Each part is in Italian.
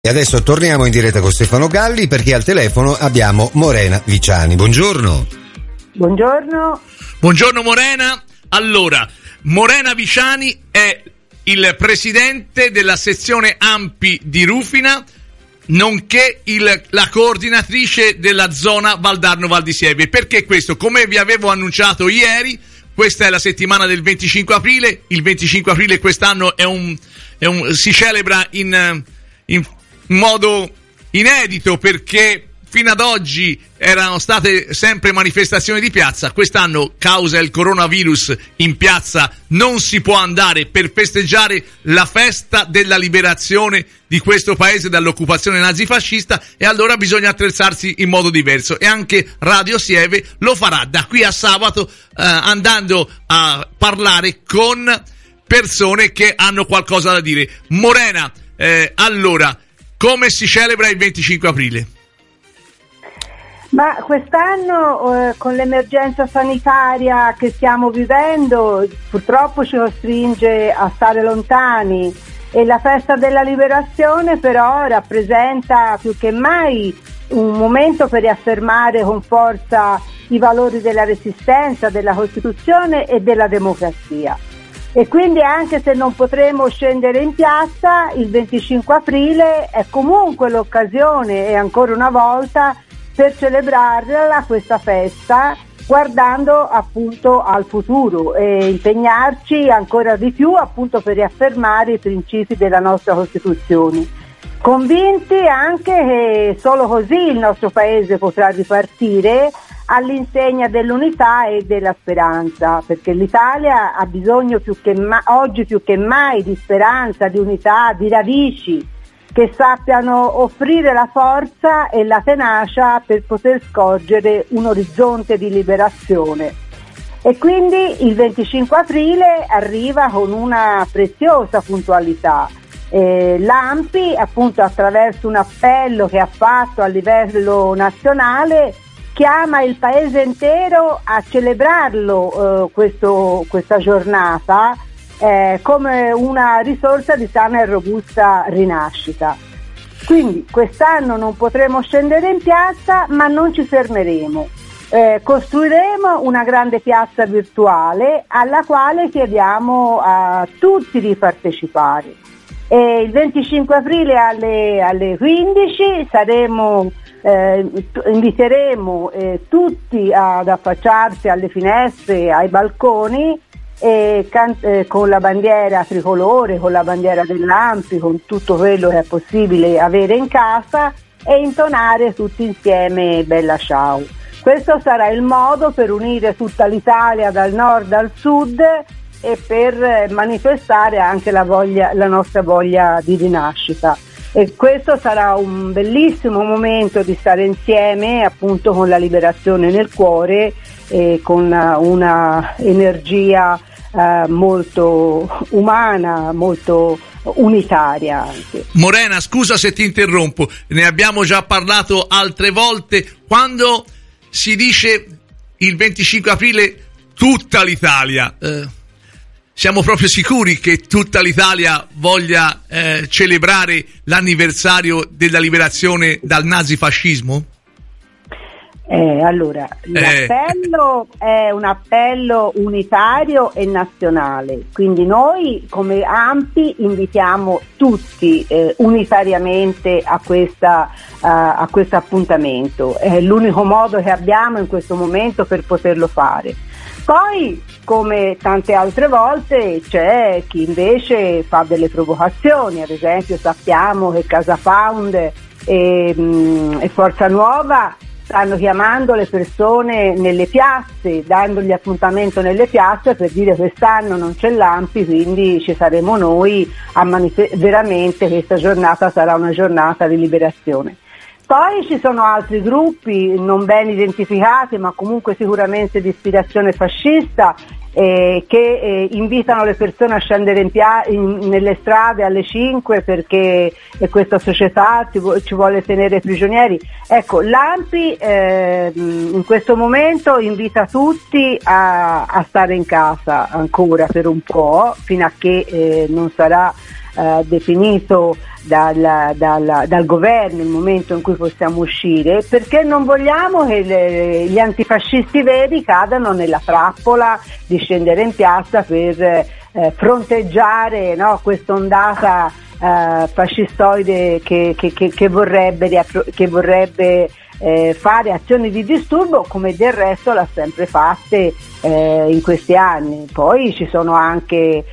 E adesso torniamo in diretta con Stefano Galli perché al telefono abbiamo Morena Viciani. Buongiorno. Buongiorno. Buongiorno Morena. Allora, Morena Viciani è il presidente della sezione ANPI di Rufina, nonché la coordinatrice della zona Valdarno-Val di Sieve. Perché questo? Come vi avevo annunciato ieri, questa è la settimana del 25 aprile. Il 25 aprile quest'anno si celebra in modo inedito, perché fino ad oggi erano state sempre manifestazioni di piazza. Quest'anno, causa il coronavirus, in piazza non si può andare per festeggiare la festa della liberazione di questo paese dall'occupazione nazifascista, e allora bisogna attrezzarsi in modo diverso, e anche Radio Sieve lo farà da qui a sabato, andando a parlare con persone che hanno qualcosa da dire. Morena, allora, come si celebra il 25 aprile? Ma quest'anno con l'emergenza sanitaria che stiamo vivendo purtroppo ci costringe a stare lontani, e la festa della liberazione però rappresenta più che mai un momento per riaffermare con forza i valori della Resistenza, della Costituzione e della democrazia. E quindi, anche se non potremo scendere in piazza, il 25 aprile è comunque l'occasione, e ancora una volta, per celebrarla questa festa, guardando appunto al futuro e impegnarci ancora di più appunto per riaffermare i principi della nostra Costituzione, convinti anche che solo così il nostro Paese potrà ripartire all'insegna dell'unità e della speranza, perché l'Italia ha bisogno oggi più che mai di speranza, di unità, di radici che sappiano offrire la forza e la tenacia per poter scorgere un orizzonte di liberazione. E quindi il 25 aprile arriva con una preziosa puntualità. L'ANPI, appunto, attraverso un appello che ha fatto a livello nazionale, chiama il paese intero a celebrarlo questa giornata come una risorsa di sana e robusta rinascita. Quindi quest'anno non potremo scendere in piazza, ma non ci fermeremo. Costruiremo una grande piazza virtuale alla quale chiediamo a tutti di partecipare. Il 25 aprile alle 15 inviteremo tutti ad affacciarsi alle finestre, ai balconi, con la bandiera tricolore, con la bandiera dell'ANPI, con tutto quello che è possibile avere in casa, e intonare tutti insieme Bella Ciao. Questo sarà il modo per unire tutta l'Italia dal nord al sud e per manifestare anche la nostra voglia di rinascita. E questo sarà un bellissimo momento di stare insieme, appunto, con la liberazione nel cuore e con una energia molto umana, molto unitaria anche. Morena, scusa se ti interrompo, ne abbiamo già parlato altre volte. Quando si dice il 25 aprile tutta l'Italia, siamo proprio sicuri che tutta l'Italia voglia celebrare l'anniversario della liberazione dal nazifascismo? Allora, l'appello è un appello unitario e nazionale, quindi noi come ANPI invitiamo tutti unitariamente a questo appuntamento. È l'unico modo che abbiamo in questo momento per poterlo fare. Poi, come tante altre volte, c'è chi invece fa delle provocazioni. Ad esempio, sappiamo che Casa Pound e Forza Nuova stanno chiamando le persone nelle piazze, dandogli appuntamento nelle piazze per dire: quest'anno non c'è l'ANPI, quindi ci saremo noi veramente questa giornata sarà una giornata di liberazione. Poi ci sono altri gruppi non ben identificati, ma comunque sicuramente di ispirazione fascista, che invitano le persone a scendere nelle strade alle 5 perché questa società ci vuole tenere prigionieri. Ecco, l'ANPI in questo momento invita tutti a stare in casa ancora per un po', fino a che non sarà definito dal governo il momento in cui possiamo uscire, perché non vogliamo che gli antifascisti veri cadano nella trappola di scendere in piazza per fronteggiare, no, questa ondata fascistoide che vorrebbe fare azioni di disturbo, come del resto l'ha sempre fatte in questi anni. Poi ci sono anche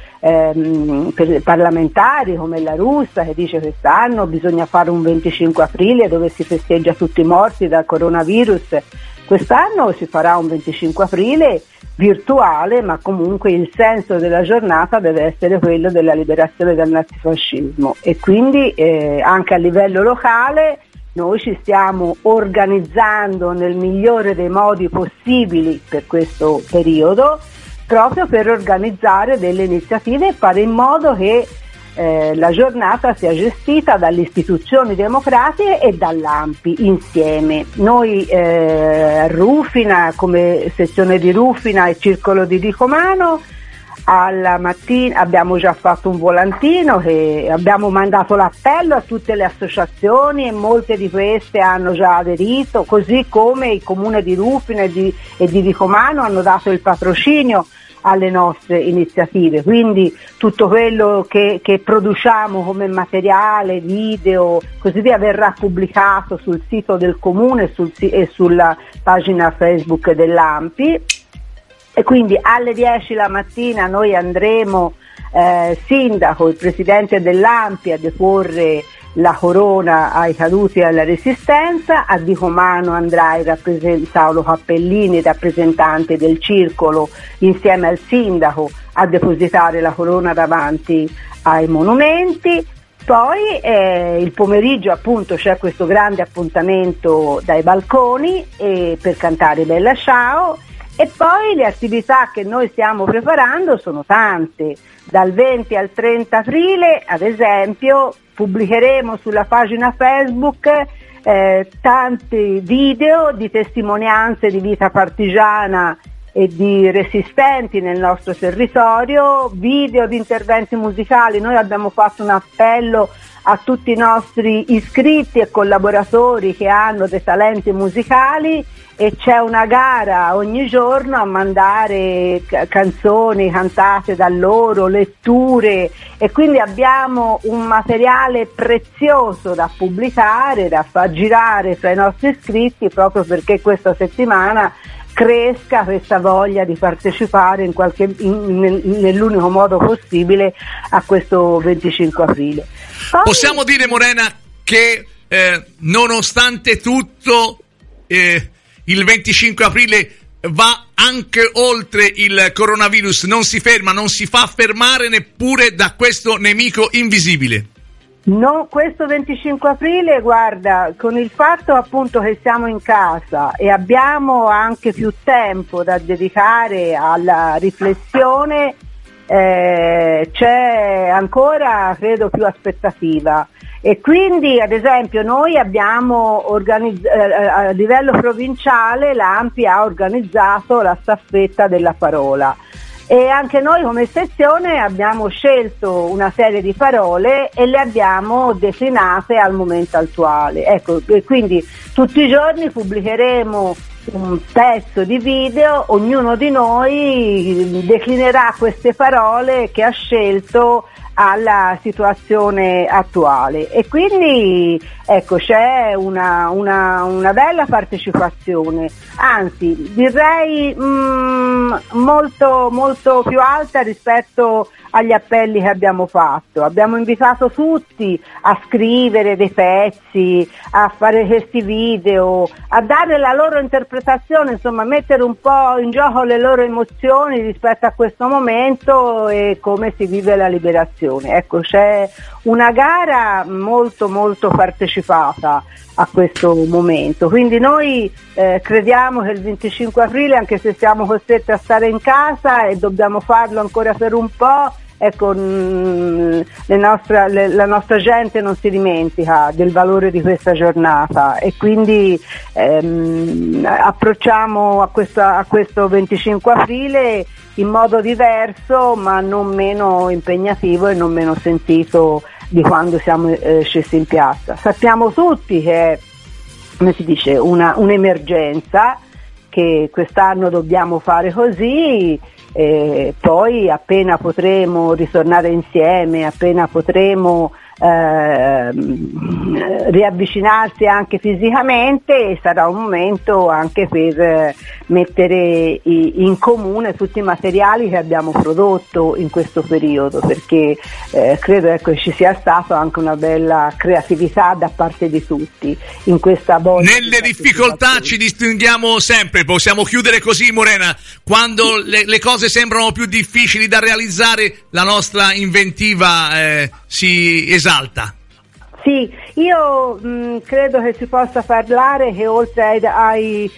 parlamentari come la Russa che dice che quest'anno bisogna fare un 25 aprile dove si festeggia tutti i morti dal coronavirus. Quest'anno si farà un 25 aprile virtuale, ma comunque il senso della giornata deve essere quello della liberazione dal nazifascismo, e quindi anche a livello locale noi ci stiamo organizzando nel migliore dei modi possibili per questo periodo, proprio per organizzare delle iniziative e fare in modo che la giornata sia gestita dalle istituzioni democratiche e dall'ANPI insieme. Noi Rufina, come sezione di Rufina e Circolo di Ricomano, alla mattina abbiamo già fatto un volantino che abbiamo mandato l'appello a tutte le associazioni e molte di queste hanno già aderito, così come il comune di Rufina e di Ricomano hanno dato il patrocinio alle nostre iniziative. Quindi tutto quello che produciamo come materiale, video, così via, verrà pubblicato sul sito del comune e sulla pagina Facebook dell'ANPI. E quindi alle 10 la mattina noi andremo, sindaco, il presidente dell'ANPI, a deporre la corona ai caduti e alla resistenza. A Ricomano andrà Paolo Cappellini, rappresentante del circolo, insieme al sindaco, a depositare la corona davanti ai monumenti. Poi il pomeriggio appunto c'è questo grande appuntamento dai balconi per cantare Bella Ciao. E poi le attività che noi stiamo preparando sono tante. Dal 20 al 30 aprile, ad esempio, pubblicheremo sulla pagina Facebook tanti video di testimonianze di vita partigiana e di resistenti nel nostro territorio, video di interventi musicali. Noi abbiamo fatto un appello a tutti i nostri iscritti e collaboratori che hanno dei talenti musicali, e c'è una gara ogni giorno a mandare canzoni cantate da loro, letture, e quindi abbiamo un materiale prezioso da pubblicare, da far girare fra i nostri iscritti, proprio perché questa settimana cresca questa voglia di partecipare nell'unico modo possibile a questo 25 aprile. Poi, possiamo dire, Morena, che nonostante tutto il 25 aprile va anche oltre il coronavirus, non si ferma, non si fa fermare neppure da questo nemico invisibile. No, questo 25 aprile, guarda, con il fatto appunto che siamo in casa e abbiamo anche più tempo da dedicare alla riflessione, c'è ancora, credo, più aspettativa. E quindi, ad esempio, noi abbiamo a livello provinciale l'ANPI ha organizzato la staffetta della parola, e anche noi come sezione abbiamo scelto una serie di parole e le abbiamo declinate al momento attuale. Ecco, e quindi tutti i giorni pubblicheremo un pezzo di video, ognuno di noi declinerà queste parole che ha scelto alla situazione attuale, e quindi ecco, c'è una bella partecipazione, anzi direi molto molto più alta rispetto agli appelli che abbiamo fatto. Abbiamo invitato tutti a scrivere dei pezzi, a fare questi video, a dare la loro interpretazione, insomma mettere un po' in gioco le loro emozioni rispetto a questo momento e come si vive la liberazione. Ecco, c'è una gara molto molto partecipata. a questo momento. Quindi noi crediamo che il 25 aprile, anche se siamo costretti a stare in casa e dobbiamo farlo ancora per un po', ecco, la nostra gente non si dimentica del valore di questa giornata, e quindi approcciamo a questo 25 aprile in modo diverso, ma non meno impegnativo e non meno sentito di quando siamo scesi in piazza. Sappiamo tutti che è, come si dice, un'emergenza, che quest'anno dobbiamo fare così. Poi appena potremo ritornare insieme, appena potremo riavvicinarsi anche fisicamente, sarà un momento anche per mettere in comune tutti i materiali che abbiamo prodotto in questo periodo, perché credo, ecco, ci sia stata anche una bella creatività da parte di tutti in questa volta. Nelle difficoltà ci distinguiamo sempre, possiamo chiudere così, Morena, quando le cose sembrano più difficili da realizzare, la nostra inventiva si esalta. Sì, io credo che si possa parlare che oltre ai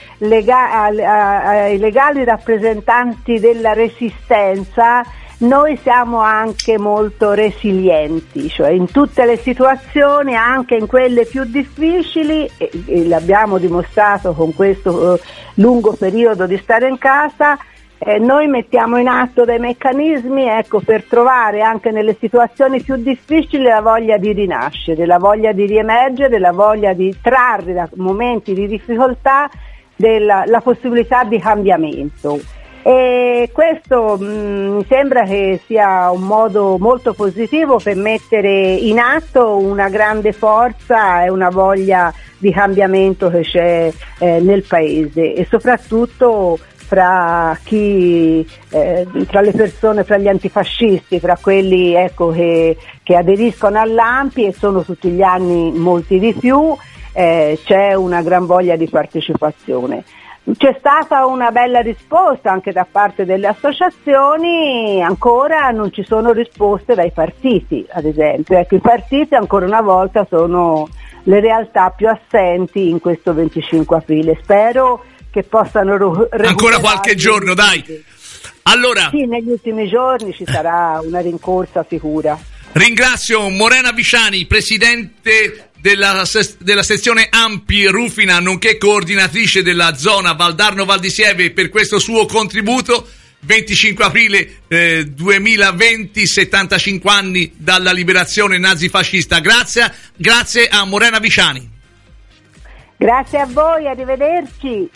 legali rappresentanti della resistenza, noi siamo anche molto resilienti, cioè in tutte le situazioni, anche in quelle più difficili, e l'abbiamo dimostrato con questo lungo periodo di stare in casa. Noi mettiamo in atto dei meccanismi, ecco, per trovare anche nelle situazioni più difficili la voglia di rinascere, la voglia di riemergere, la voglia di trarre da momenti di difficoltà la possibilità di cambiamento. E questo mi sembra che sia un modo molto positivo per mettere in atto una grande forza e una voglia di cambiamento che c'è nel Paese, e soprattutto fra le persone, fra gli antifascisti, fra quelli, ecco, che aderiscono all'ANPI, e sono tutti gli anni molti di più. C'è una gran voglia di partecipazione. C'è stata una bella risposta anche da parte delle associazioni, ancora non ci sono risposte dai partiti, ad esempio. Ecco, i partiti ancora una volta sono le realtà più assenti in questo 25 aprile. Spero che possano ancora qualche giorno, dai. Allora, sì, negli ultimi giorni ci sarà una rincorsa sicura. Ringrazio Morena Viciani, presidente della sezione ANPI Rufina, nonché coordinatrice della zona Valdarno-Val di Sieve, per questo suo contributo. 25 aprile 2020, 75 anni dalla liberazione nazifascista. Grazie a Morena Viciani. Grazie a voi, arrivederci.